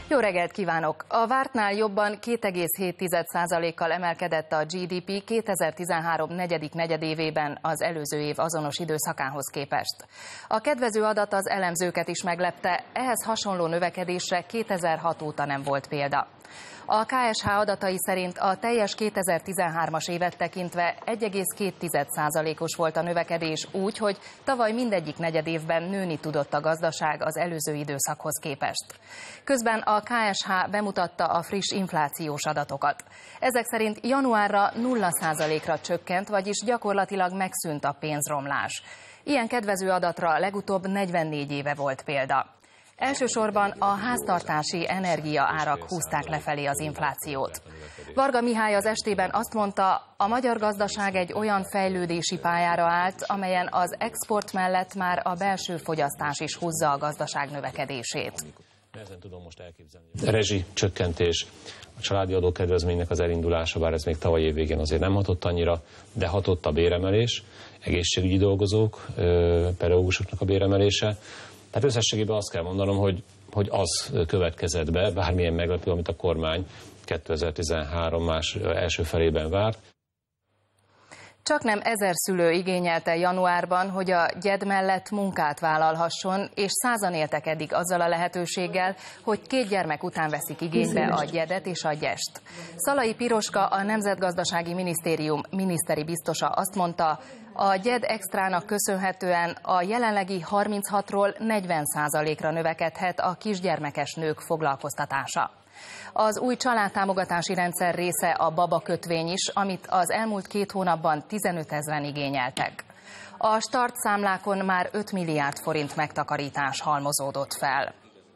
Jó reggelt kívánok! A vártnál jobban 2,7%-kal emelkedett a GDP 2013 negyedik negyedévében az előző év azonos időszakához képest. A kedvező adat az elemzőket is meglepte, ehhez hasonló növekedésre 2006 óta nem volt példa. A KSH adatai szerint a teljes 2013-as évet tekintve 1,2%-os volt a növekedés úgy, hogy tavaly mindegyik negyedévben nőni tudott a gazdaság az előző időszakhoz képest. Közben a KSH bemutatta a friss inflációs adatokat. Ezek szerint januárra 0%-ra csökkent, vagyis gyakorlatilag megszűnt a pénzromlás. Ilyen kedvező adatra legutóbb 44 éve volt példa. Elsősorban a háztartási energiaárak húzták lefelé az inflációt. Varga Mihály az estében azt mondta, a magyar gazdaság egy olyan fejlődési pályára állt, amelyen az export mellett már a belső fogyasztás is húzza a gazdaság növekedését. Nehezen tudom most elképzelni. Rezsi csökkentés, a családi adókedvezménynek az elindulása, bár ez még tavaly év végén azért nem hatott annyira, de hatott a béremelés, egészségügyi dolgozók, pedagógusoknak a béremelése. Tehát összességében azt kell mondanom, hogy az következett be, bármilyen meglepő, amit a kormány 2013 első felében várt. Csaknem 1000 szülő igényelte januárban, hogy a gyed mellett munkát vállalhasson, és 100-an éltek eddig azzal a lehetőséggel, hogy 2 gyermek után veszik igénybe a gyedet és a gyest. Szalai Piroska, a Nemzetgazdasági Minisztérium miniszteri biztosa azt mondta, a gyed extrának köszönhetően a jelenlegi 36-ról 40%-ra növekedhet a kisgyermekes nők foglalkoztatása. Az új családtámogatási rendszer része a babakötvény is, amit az elmúlt 2 hónapban 15 000-en igényeltek. A startszámlákon már 5 milliárd forint megtakarítás halmozódott fel.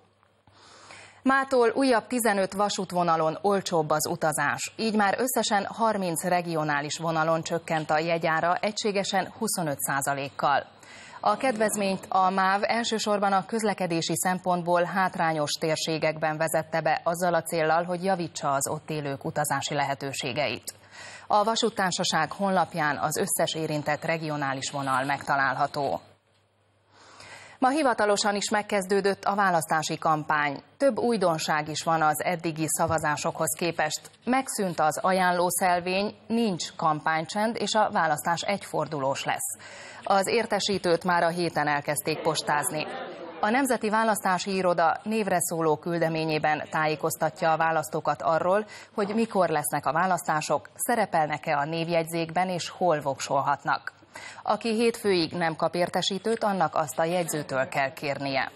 Mától újabb 15 vasútvonalon olcsóbb az utazás, így már összesen 30 regionális vonalon csökkent a jegyára egységesen 25%-kal. A kedvezményt a MÁV elsősorban a közlekedési szempontból hátrányos térségekben vezette be azzal a céllal, hogy javítsa az ott élők utazási lehetőségeit. A vasúttársaság honlapján az összes érintett regionális vonal megtalálható. Ma hivatalosan is megkezdődött a választási kampány. Több újdonság is van az eddigi szavazásokhoz képest. Megszűnt az ajánlószelvény, nincs kampánycsend, és a választás egyfordulós lesz. Az értesítőt már a héten elkezdték postázni. A Nemzeti Választási Iroda névre szóló küldeményében tájékoztatja a választókat arról, hogy mikor lesznek a választások, szerepelnek-e a névjegyzékben és hol voksolhatnak. Aki hétfőig nem kap értesítőt, annak azt a jegyzőtől kell kérnie.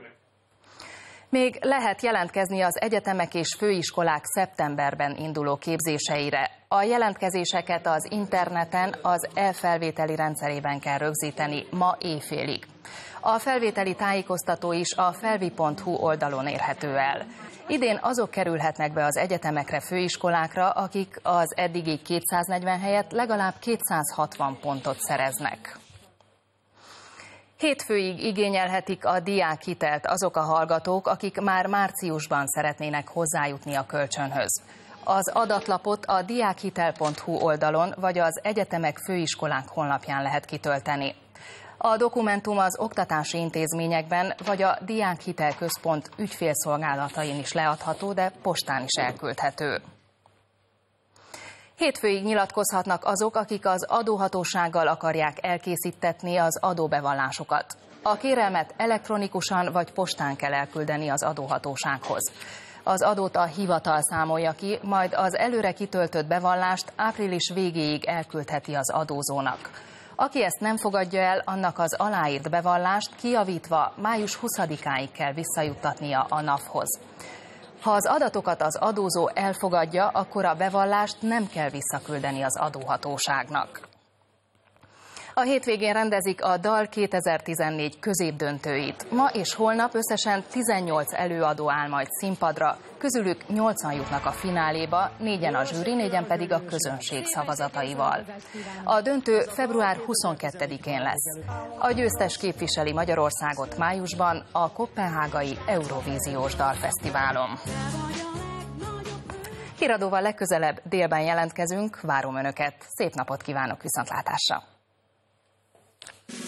Még lehet jelentkezni az egyetemek és főiskolák szeptemberben induló képzéseire. A jelentkezéseket az interneten az e-felvételi rendszerében kell rögzíteni ma éjfélig. A felvételi tájékoztató is a felvi.hu oldalon érhető el. Idén azok kerülhetnek be az egyetemekre, főiskolákra, akik az eddigi 240 helyett legalább 260 pontot szereznek. Hétfőig igényelhetik a diákhitelt azok a hallgatók, akik már márciusban szeretnének hozzájutni a kölcsönhöz. Az adatlapot a diákhitel.hu oldalon vagy az egyetemek, főiskolák honlapján lehet kitölteni. A dokumentum az oktatási intézményekben vagy a Diákhitel Központ ügyfélszolgálatain is leadható, de postán is elküldhető. Hétfőig nyilatkozhatnak azok, akik az adóhatósággal akarják elkészítetni az adóbevallásukat. A kérelmet elektronikusan vagy postán kell elküldeni az adóhatósághoz. Az adót a hivatal számolja ki, majd az előre kitöltött bevallást április végéig elküldheti az adózónak. Aki ezt nem fogadja el, annak az aláírt bevallást kijavítva május 20-áig kell visszajuttatnia a NAV-hoz. Ha az adatokat az adózó elfogadja, akkor a bevallást nem kell visszaküldeni az adóhatóságnak. A hétvégén rendezik a DAL 2014 középdöntőit. Ma és holnap összesen 18 előadó áll majd színpadra, közülük 8-an jutnak a fináléba, 4-en a zsűri, 4-en pedig a közönség szavazataival. A döntő február 22-én lesz. A győztes képviseli Magyarországot májusban a koppenhágai Eurovíziós Dalfesztiválon. Híradóval legközelebb délben jelentkezünk, várom Önöket. Szép napot kívánok, viszontlátásra!